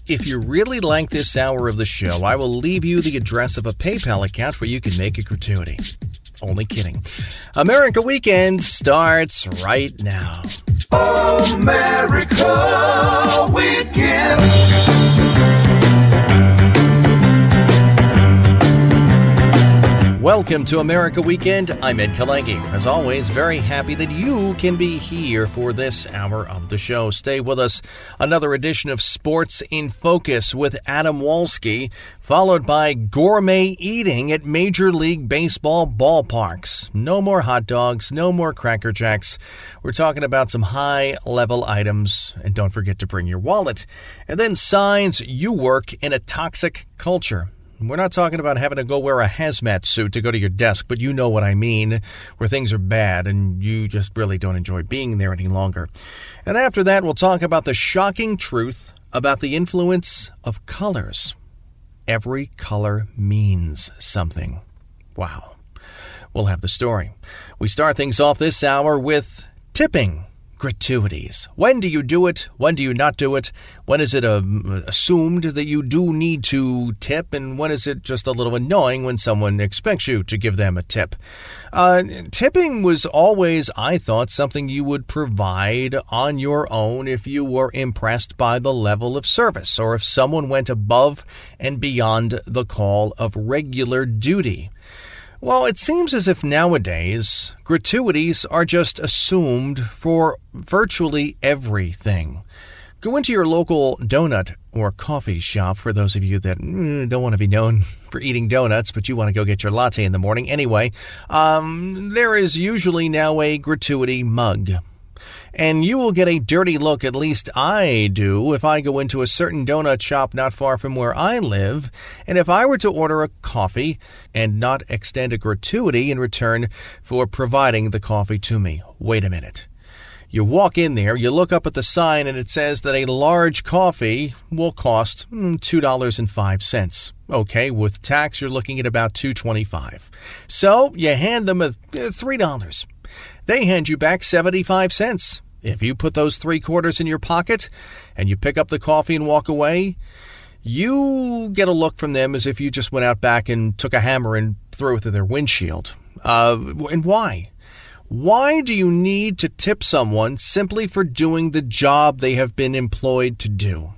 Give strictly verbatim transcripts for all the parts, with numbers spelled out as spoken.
If you really like this hour of the show, I will leave you the address of a PayPal account where you can make a gratuity. Only kidding. America Weekend starts right now. America Weekend. Welcome to America Weekend. I'm Ed Kalengi. As always, very happy that you can be here for this hour of the show. Stay with us. Another edition of Sports in Focus with Adam Wolski, followed by gourmet eating at Major League Baseball ballparks. No more hot dogs, no more Cracker Jacks. We're talking about some high-level items, and don't forget to bring your wallet. And then signs you work in a toxic culture. We're not talking about having to go wear a hazmat suit to go to your desk, but you know what I mean, where things are bad and you just really don't enjoy being there any longer. And after that, we'll talk about the shocking truth about the influence of colors. Every color means something. Wow. We'll have the story. We start things off this hour with tipping. Gratuities. When do you do it? When do you not do it? When is it uh, assumed that you do need to tip? And when is it just a little annoying when someone expects you to give them a tip? Uh, tipping was always, I thought, something you would provide on your own if you were impressed by the level of service or if someone went above and beyond the call of regular duty. Well, it seems as if nowadays gratuities are just assumed for virtually everything. Go into your local donut or coffee shop, for those of you that mm, don't want to be known for eating donuts, but you want to go get your latte in the morning anyway. Um, there is usually now a gratuity mug. And you will get a dirty look, at least I do, if I go into a certain donut shop not far from where I live, and if I were to order a coffee and not extend a gratuity in return for providing the coffee to me. Wait a minute. You walk in there, you look up at the sign, and it says that a large coffee will cost two dollars and five cents. Okay, with tax, you're looking at about two dollars and twenty-five cents. So you hand them a three dollars. They hand you back seventy-five cents. If you put those three quarters in your pocket and you pick up the coffee and walk away, you get a look from them as if you just went out back and took a hammer and threw it through their windshield. Uh, and why? Why do you need to tip someone simply for doing the job they have been employed to do?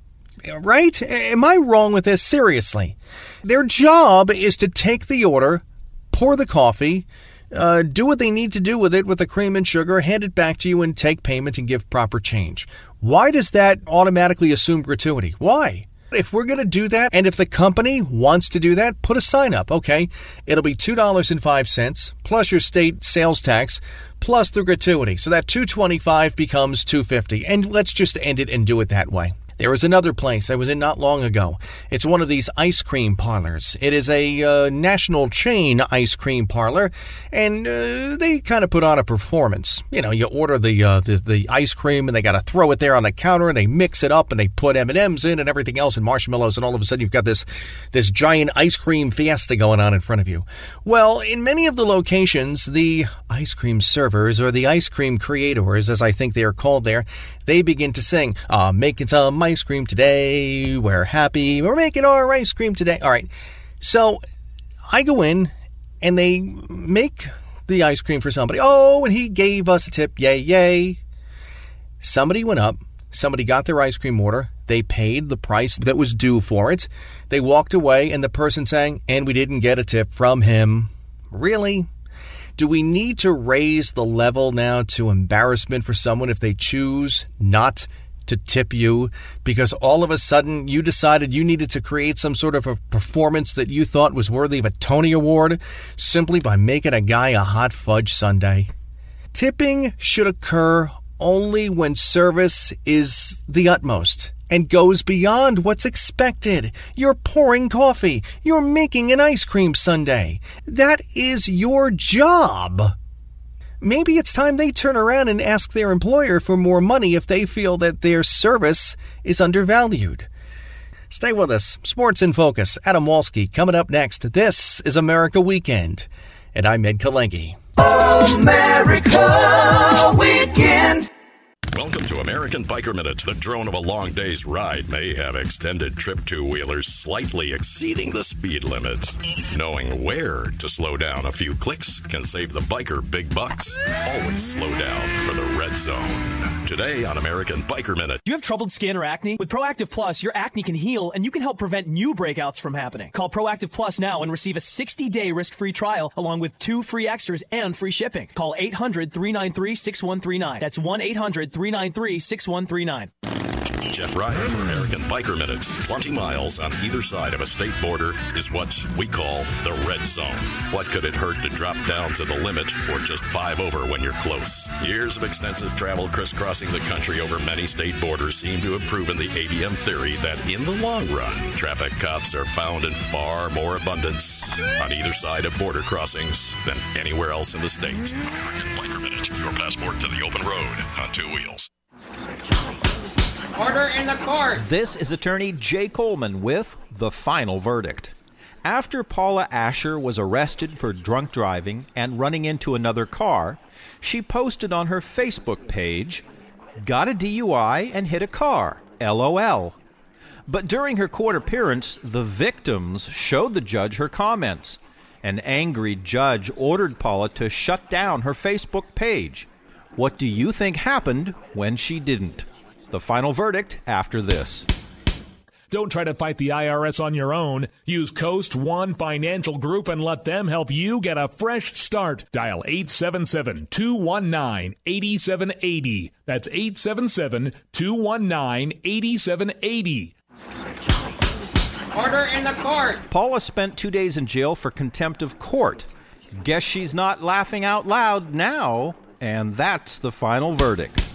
Right? Am I wrong with this? Seriously. Their job is to take the order, pour the coffee, Uh, do what they need to do with it with the cream and sugar, hand it back to you, and take payment and give proper change. Why does that automatically assume gratuity? Why? If we're going to do that, and if the company wants to do that, put a sign up. Okay, it'll be two dollars and five cents plus your state sales tax plus the gratuity. So that two dollars and twenty-five cents becomes two dollars and fifty cents. And let's just end it and do it that way. There is another place I was in not long ago. It's one of these ice cream parlors. It is a uh, national chain ice cream parlor, and uh, they kind of put on a performance. You know, you order the, uh, the the ice cream, and they got to throw it there on the counter, and they mix it up, and they put M and M's in and everything else and marshmallows, and all of a sudden you've got this, this giant ice cream fiesta going on in front of you. Well, in many of the locations, the ice cream servers, or the ice cream creators, as I think they are called there, they begin to sing, uh, making some ice cream today, we're happy, we're making our ice cream today. All right, so I go in, and they make the ice cream for somebody. Oh, and he gave us a tip, yay, yay. Somebody went up, somebody got their ice cream order, they paid the price that was due for it, they walked away, and the person sang, and we didn't get a tip from him. Really? Do we need to raise the level now to embarrassment for someone if they choose not to tip you because all of a sudden you decided you needed to create some sort of a performance that you thought was worthy of a Tony Award simply by making a guy a hot fudge sundae? Tipping should occur only when service is the utmost and goes beyond what's expected. You're pouring coffee. You're making an ice cream sundae. That is your job. Maybe it's time they turn around and ask their employer for more money if they feel that their service is undervalued. Stay with us. Sports in Focus. Adam Wolski coming up next. This is America Weekend, and I'm Ed Kalengi. America Weekend. Welcome to American Biker Minute. The drone of a long day's ride may have extended trip two-wheelers slightly exceeding the speed limit. Knowing where to slow down a few clicks can save the biker big bucks. Always slow down for the red zone. Today on American Biker Minute. Do you have troubled skin or acne? With Proactive Plus, your acne can heal and you can help prevent new breakouts from happening. Call Proactive Plus now and receive a sixty-day risk-free trial along with two free extras and free shipping. Call eight hundred, three nine three, six one three nine. That's one eight hundred, three nine three, six one three nine. Jeff Ryan for American Biker Minute. twenty miles on either side of a state border is what we call the red zone. What could it hurt to drop down to the limit or just five over when you're close? Years of extensive travel crisscrossing the country over many state borders seem to have proven the A B M theory that in the long run, traffic cops are found in far more abundance on either side of border crossings than anywhere else in the state. American Biker Minute, your passport to the open road on two wheels. Order in the court. This is attorney Jay Coleman with the final verdict. After Paula Asher was arrested for drunk driving and running into another car, she posted on her Facebook page, "Got a D U I and hit a car, LOL." But during her court appearance, the victims showed the judge her comments. An angry judge ordered Paula to shut down her Facebook page. What do you think happened when she didn't? The final verdict after this. Don't try to fight the I R S on your own. Use Coast One Financial Group and let them help you get a fresh start. Dial eight seven seven, two one nine, eight seven eight zero. That's eight seven seven, two one nine, eight seven eight zero. Order in the court. Paula spent two days in jail for contempt of court. Guess she's not laughing out loud now, and that's the final verdict.